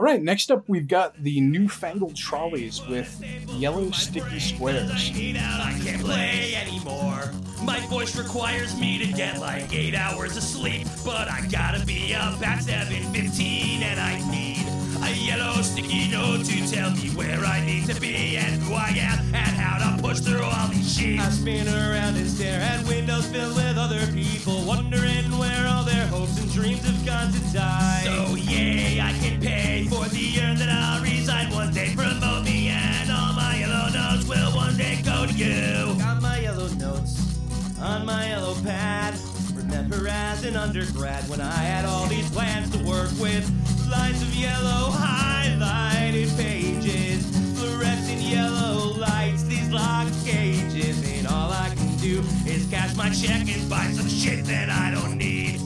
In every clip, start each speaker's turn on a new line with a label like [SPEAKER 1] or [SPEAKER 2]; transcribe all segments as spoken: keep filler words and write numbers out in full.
[SPEAKER 1] right, next up we've got the Newfangled Trolleys with Yellow Sticky Squares.
[SPEAKER 2] I can't play anymore. My voice requires me to get like eight hours of sleep, but I gotta be up at seven fifteen, and I need a yellow sticky note to tell me where I need to be and who I am and how to push through all these sheets. I spin around and stare at windows filled with other people, wondering where all their hopes and dreams have gone to die. So yay, I can pay for the urn that I'll resign one day. Promote me and all my yellow notes will one day go to you. Got my yellow notes on my yellow pad. Remember as an undergrad when I had all these plans to work with. Lines of yellow highlighted pages, fluorescent yellow lights, these locked cages, and all I can do is cash my check and buy some shit that I don't need.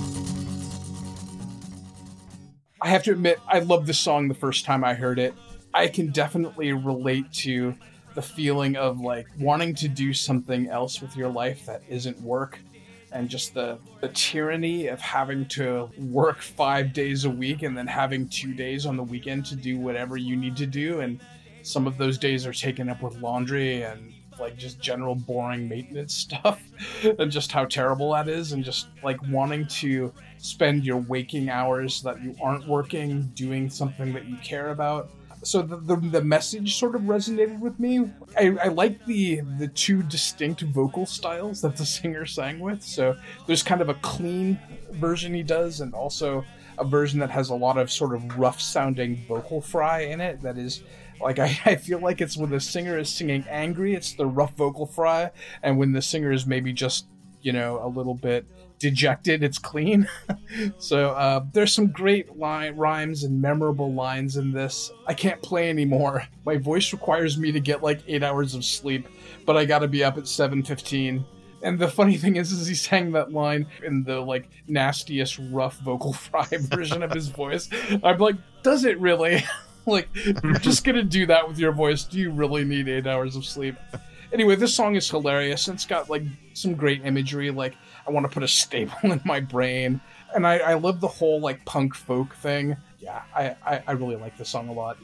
[SPEAKER 1] I have to admit, I loved this song the first time I heard it. I can definitely relate to the feeling of like wanting to do something else with your life that isn't work. And just the, the tyranny of having to work five days a week and then having two days on the weekend to do whatever you need to do. And some of those days are taken up with laundry and like just general boring maintenance stuff and just how terrible that is. And just like wanting to spend your waking hours that you aren't working doing something that you care about. So the, the the message sort of resonated with me. I, I like the the two distinct vocal styles that the singer sang with. So there's kind of a clean version he does, and also a version that has a lot of sort of rough sounding vocal fry in it. That is, like, I, I feel like it's when the singer is singing angry, it's the rough vocal fry, and when the singer is maybe just, you know, a little bit dejected, it's clean. So uh, there's some great line, rhymes and memorable lines in this. I can't play anymore. My voice requires me to get like eight hours of sleep, but I gotta be up at seven fifteen. And the funny thing is, is he sang that line in the like nastiest rough vocal fry version of his voice. I'm like, does it really? Like, you're just gonna do that with your voice? Do you really need eight hours of sleep? Anyway, this song is hilarious, and it's got like some great imagery. Like, I want to put a staple in my brain, and I, I love the whole like punk folk thing. Yeah, I, I, I really like this song a lot.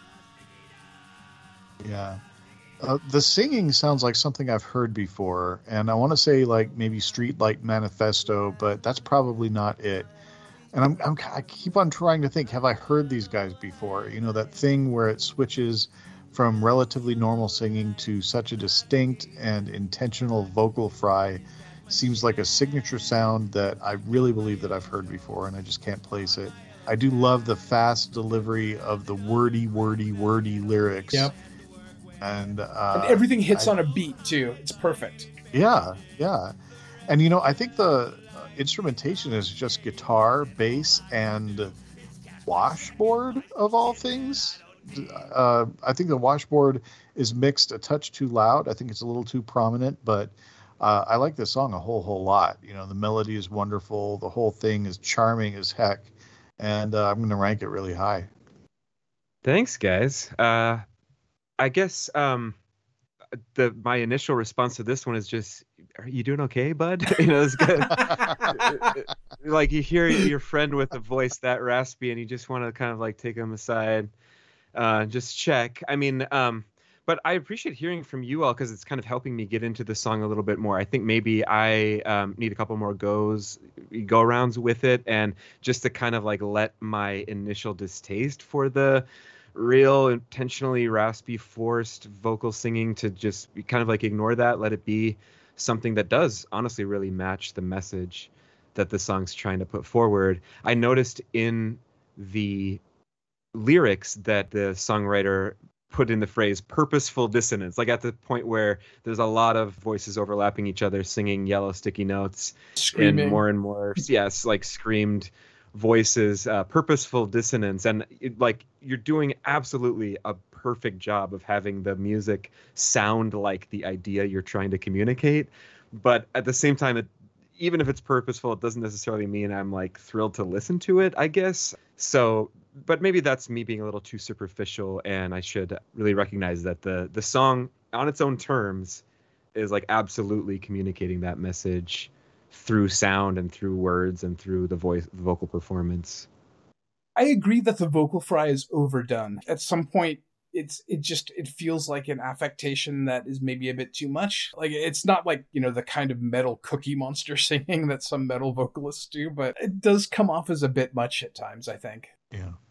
[SPEAKER 3] Yeah, uh, the singing sounds like something I've heard before, and I want to say like maybe Streetlight Manifesto, but that's probably not it. And I'm, I'm I keep on trying to think, have I heard these guys before? You know, that thing where it switches from relatively normal singing to such a distinct and intentional vocal fry seems like a signature sound that I really believe that I've heard before, and I just can't place it. I do love the fast delivery of the wordy, wordy, wordy lyrics.
[SPEAKER 1] Yep.
[SPEAKER 3] And, uh,
[SPEAKER 1] and everything hits
[SPEAKER 3] I,
[SPEAKER 1] on a beat, too. It's perfect.
[SPEAKER 3] Yeah, yeah. And, you know, I think the instrumentation is just guitar, bass, and washboard, of all things. Uh, I think the washboard is mixed a touch too loud. I think it's a little too prominent, but uh, I like this song a whole, whole lot. You know, the melody is wonderful. The whole thing is charming as heck. And uh, I'm going to rank it really high.
[SPEAKER 4] Thanks, guys. Uh, I guess um, the my initial response to this one is just, are you doing okay, bud? You know, it's good. Like, you hear your friend with a voice that raspy and you just want to kind of like take him aside. Uh, just check. I mean, um, but I appreciate hearing from you all because it's kind of helping me get into the song a little bit more. I think maybe I um, need a couple more goes, go rounds with it, and just to kind of like let my initial distaste for the real intentionally raspy, forced vocal singing to just kind of like ignore that, let it be something that does honestly really match the message that the song's trying to put forward. I noticed in the lyrics that the songwriter put in the phrase purposeful dissonance, like at the point where there's a lot of voices overlapping each other singing yellow sticky notes,
[SPEAKER 1] Screaming.
[SPEAKER 4] And more and more yes like screamed voices, uh, purposeful dissonance. And it, like, you're doing absolutely a perfect job of having the music sound like the idea you're trying to communicate, but at the same time, it, even if it's purposeful, it doesn't necessarily mean I'm like thrilled to listen to it, I guess. So, but maybe that's me being a little too superficial, and I should really recognize that the the song on its own terms is like absolutely communicating that message through sound and through words and through the voice, the vocal performance.
[SPEAKER 1] I agree that the vocal fry is overdone. At some point, it's it just it feels like an affectation that is maybe a bit too much. Like, it's not like, you know, the kind of metal Cookie Monster singing that some metal vocalists do, but it does come off as a bit much at times, I think.
[SPEAKER 3] Yeah.